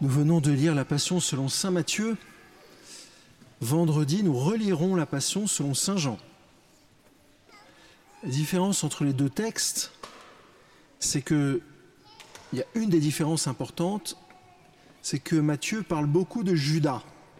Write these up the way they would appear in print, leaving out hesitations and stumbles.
Nous venons de lire la Passion selon saint Matthieu. Vendredi, nous relirons la Passion selon saint Jean. La différence entre les deux textes, c'est que il y a une des différences importantes, c'est que Matthieu parle beaucoup de Judas.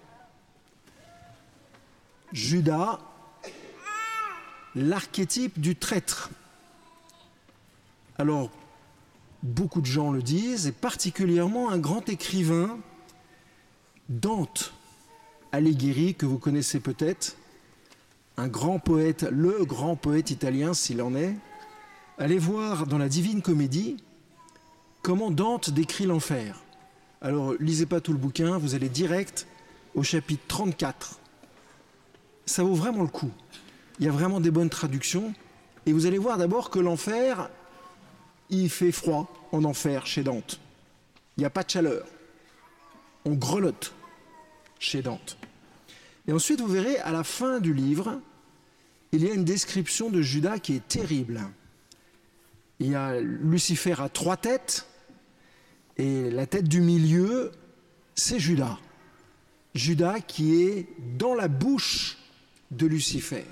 Judas, l'archétype du traître. Alors, beaucoup de gens le disent, et particulièrement un grand écrivain, Dante Alighieri, que vous connaissez peut-être, un grand poète, le grand poète italien s'il en est. Allez voir dans la Divine Comédie comment Dante décrit l'enfer. Alors, lisez pas tout le bouquin, vous allez direct au chapitre 34. Ça vaut vraiment le coup. Il y a vraiment des bonnes traductions. Et vous allez voir d'abord que l'enfer, il fait froid en enfer chez Dante. Il n'y a pas de chaleur. On grelotte chez Dante. Et ensuite, vous verrez, à la fin du livre, il y a une description de Judas qui est terrible. Il y a Lucifer à 3 têtes, et la tête du milieu, c'est Judas. Judas qui est dans la bouche de Lucifer.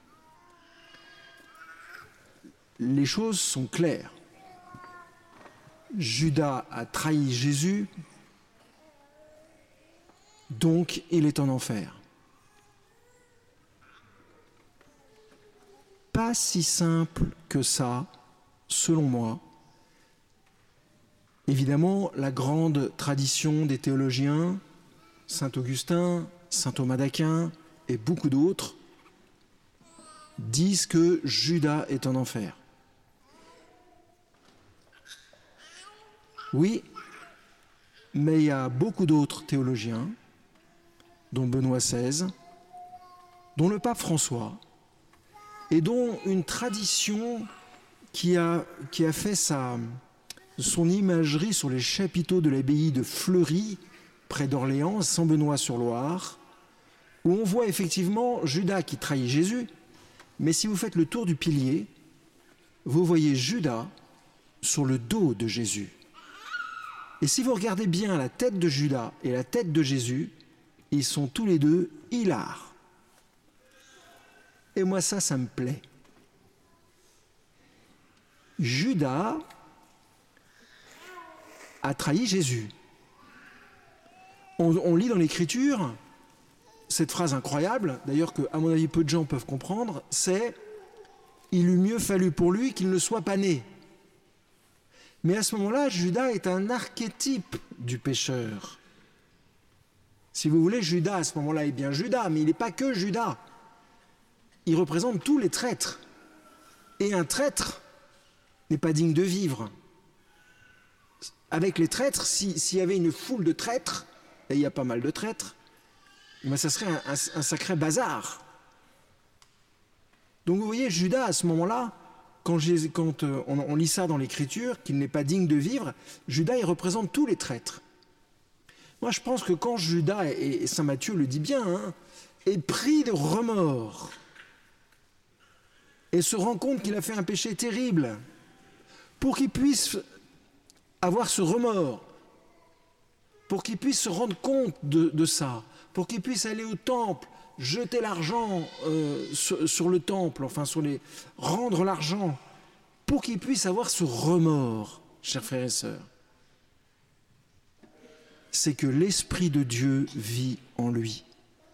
Les choses sont claires. Judas a trahi Jésus, donc il est en enfer. Pas si simple que ça, selon moi. Évidemment, la grande tradition des théologiens, saint Augustin, saint Thomas d'Aquin et beaucoup d'autres, disent que Judas est en enfer. Oui, mais il y a beaucoup d'autres théologiens, dont Benoît XVI, dont le pape François, et dont une tradition qui a fait son imagerie sur les chapiteaux de l'abbaye de Fleury, près d'Orléans, Saint-Benoît-sur-Loire, où on voit effectivement Judas qui trahit Jésus, mais si vous faites le tour du pilier, vous voyez Judas sur le dos de Jésus. Et si vous regardez bien la tête de Judas et la tête de Jésus, ils sont tous les deux hilars. Et moi, ça me plaît. Judas a trahi Jésus. On lit dans l'Écriture cette phrase incroyable, d'ailleurs que, à mon avis, peu de gens peuvent comprendre, c'est « Il eût mieux fallu pour lui qu'il ne soit pas né ». Mais à ce moment-là, Judas est un archétype du pécheur. Si vous voulez, Judas, à ce moment-là, est bien Judas, mais il n'est pas que Judas. Il représente tous les traîtres. Et un traître n'est pas digne de vivre. Avec les traîtres, s'il y avait une foule de traîtres, et il y a pas mal de traîtres, ben ça serait un sacré bazar. Donc vous voyez, Judas, à ce moment-là, quand on lit ça dans l'Écriture, qu'il n'est pas digne de vivre, Judas, il représente tous les traîtres. Moi, je pense que quand Judas, et saint Matthieu le dit bien, est pris de remords et se rend compte qu'il a fait un péché terrible, pour qu'il puisse avoir ce remords, pour qu'il puisse se rendre compte de ça, pour qu'il puisse aller au temple, jeter l'argent sur le temple, rendre l'argent, pour qu'il puisse avoir ce remords, chers frères et sœurs. C'est que l'Esprit de Dieu vit en lui.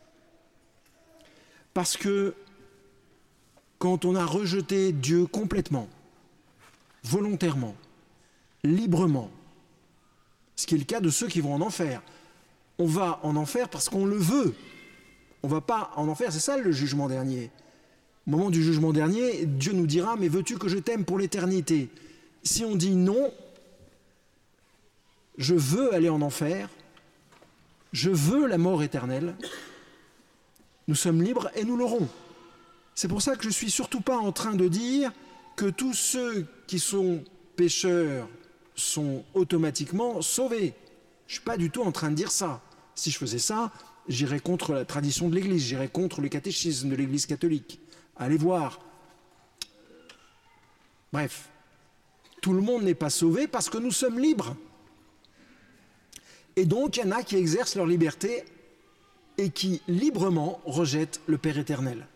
Parce que quand on a rejeté Dieu complètement, volontairement, librement, ce qui est le cas de ceux qui vont en enfer, on va en enfer parce qu'on le veut. On ne va pas en enfer, c'est ça le jugement dernier. Au moment du jugement dernier, Dieu nous dira « Mais veux-tu que je t'aime pour l'éternité ?» Si on dit non, je veux aller en enfer, je veux la mort éternelle, nous sommes libres et nous l'aurons. C'est pour ça que je ne suis surtout pas en train de dire que tous ceux qui sont pécheurs sont automatiquement sauvés. Je ne suis pas du tout en train de dire ça. Si je faisais ça, j'irais contre la tradition de l'Église, j'irais contre le catéchisme de l'Église catholique. Allez voir. Bref, tout le monde n'est pas sauvé parce que nous sommes libres. Et donc, il y en a qui exercent leur liberté et qui librement rejettent le Père éternel.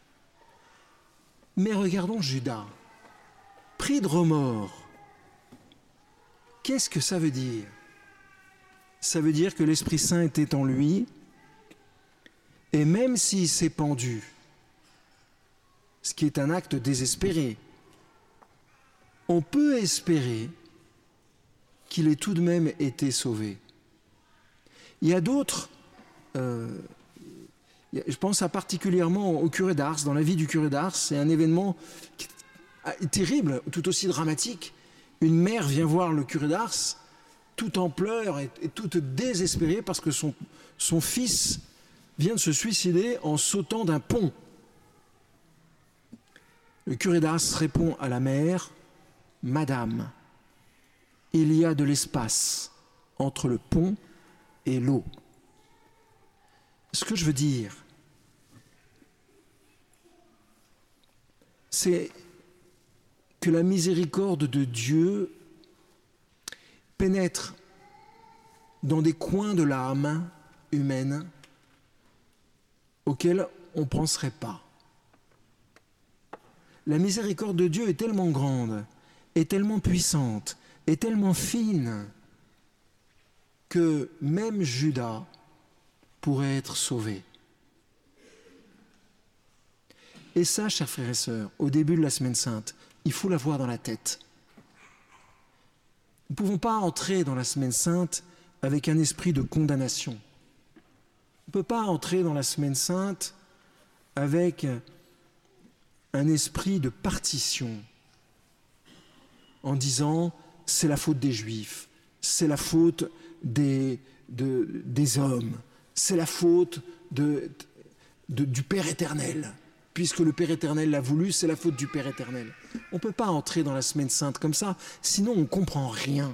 Mais regardons Judas, pris de remords. Qu'est-ce que ça veut dire? Ça veut dire que l'Esprit Saint était en lui, et même s'il s'est pendu, ce qui est un acte désespéré, on peut espérer qu'il ait tout de même été sauvé. Il y a d'autres, je pense particulièrement au curé d'Ars. Dans la vie du curé d'Ars, c'est un événement terrible, tout aussi dramatique. Une mère vient voir le curé d'Ars, tout en pleurs et toute désespérée parce que son fils vient de se suicider en sautant d'un pont. Le curé d'Ars répond à la mère: « Madame, il y a de l'espace entre le pont et l'eau. » Ce que je veux dire, c'est que la miséricorde de Dieu pénètre dans des coins de l'âme humaine auxquels on ne penserait pas. La miséricorde de Dieu est tellement grande, est tellement puissante, est tellement fine, que même Judas pourrait être sauvé. Et ça, chers frères et sœurs, au début de la Semaine Sainte, il faut l'avoir dans la tête. Nous ne pouvons pas entrer dans la Semaine Sainte avec un esprit de condamnation. On ne peut pas entrer dans la Semaine Sainte avec un esprit de partition en disant « c'est la faute des Juifs, c'est la faute des hommes, c'est la faute du Père éternel. Puisque le Père éternel l'a voulu, c'est la faute du Père éternel. » On ne peut pas entrer dans la Semaine Sainte comme ça, sinon on ne comprend rien.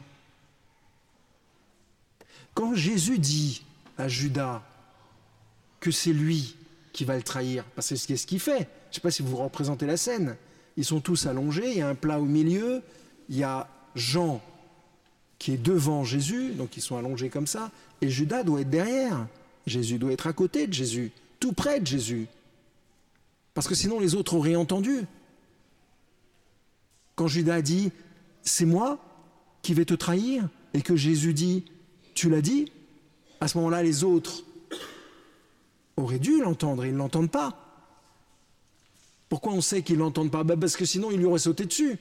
Quand Jésus dit à Judas que c'est lui qui va le trahir, parce que c'est ce qu'il fait. Je ne sais pas si vous représentez la scène. Ils sont tous allongés, il y a un plat au milieu, il y a Jean qui est devant Jésus, donc ils sont allongés comme ça, et Judas doit être derrière. Jésus doit être à côté de Jésus, tout près de Jésus. Parce que sinon les autres auraient entendu. Quand Judas dit « c'est moi qui vais te trahir » et que Jésus dit « tu l'as dit », à ce moment-là les autres auraient dû l'entendre et ils ne l'entendent pas. Pourquoi on sait qu'ils ne l'entendent pas? Parce que sinon il lui aurait sauté dessus.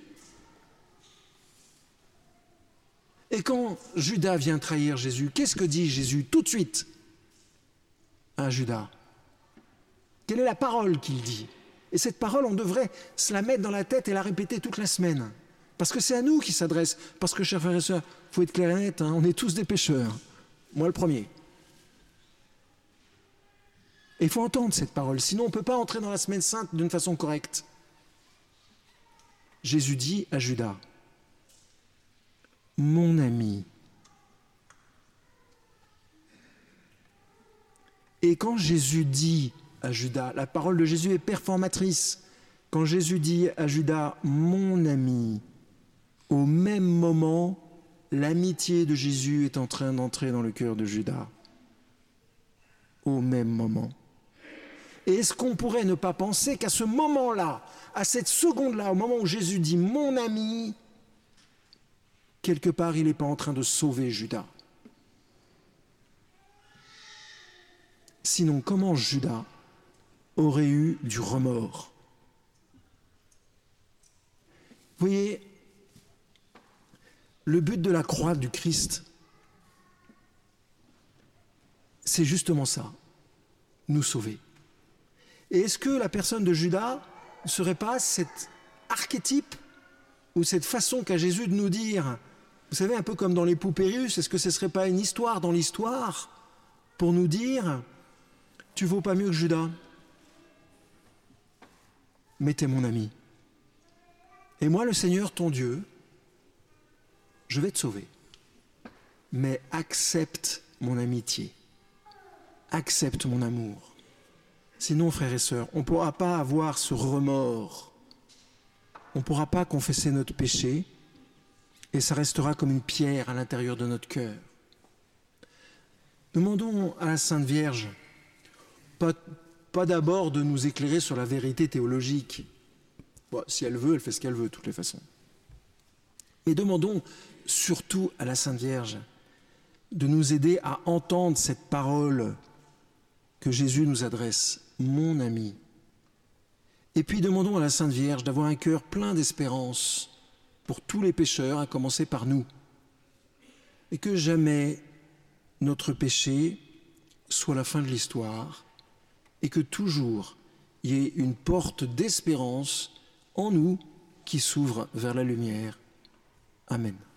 Et quand Judas vient trahir Jésus, qu'est-ce que dit Jésus tout de suite à Judas? Quelle est la parole qu'il dit? Et cette parole, on devrait se la mettre dans la tête et la répéter toute la semaine. Parce que c'est à nous qu'il s'adresse. Parce que, chers frères et sœurs, il faut être clair et net, on est tous des pécheurs. Moi le premier. Et il faut entendre cette parole, sinon on ne peut pas entrer dans la Semaine Sainte d'une façon correcte. Jésus dit à Judas: « Mon ami. » Et quand Jésus dit à Judas, la parole de Jésus est performatrice. Quand Jésus dit à Judas « Mon ami », au même moment, l'amitié de Jésus est en train d'entrer dans le cœur de Judas. Au même moment. Et est-ce qu'on pourrait ne pas penser qu'à ce moment-là, à cette seconde-là, au moment où Jésus dit « Mon ami », quelque part, il n'est pas en train de sauver Judas. Sinon, comment Judas aurait eu du remords? Vous voyez, le but de la croix du Christ, c'est justement ça, nous sauver. Et est-ce que la personne de Judas ne serait pas cet archétype ou cette façon qu'a Jésus de nous dire, vous savez, un peu comme dans les poupées russes, est-ce que ce ne serait pas une histoire dans l'histoire pour nous dire « Tu vaux pas mieux que Judas, mais t'es mon ami. Et moi, le Seigneur, ton Dieu, je vais te sauver. Mais accepte mon amitié, accepte mon amour. Sinon, frères et sœurs, on ne pourra pas avoir ce remords. On ne pourra pas confesser notre péché et ça restera comme une pierre à l'intérieur de notre cœur. Demandons à la Sainte Vierge, pas d'abord de nous éclairer sur la vérité théologique. Bon, si elle veut, elle fait ce qu'elle veut de toutes les façons. Et demandons surtout à la Sainte Vierge de nous aider à entendre cette parole que Jésus nous adresse, mon ami. Et puis demandons à la Sainte Vierge d'avoir un cœur plein d'espérance pour tous les pécheurs, à commencer par nous. Et que jamais notre péché soit la fin de l'histoire, et que toujours il y ait une porte d'espérance en nous qui s'ouvre vers la lumière. Amen.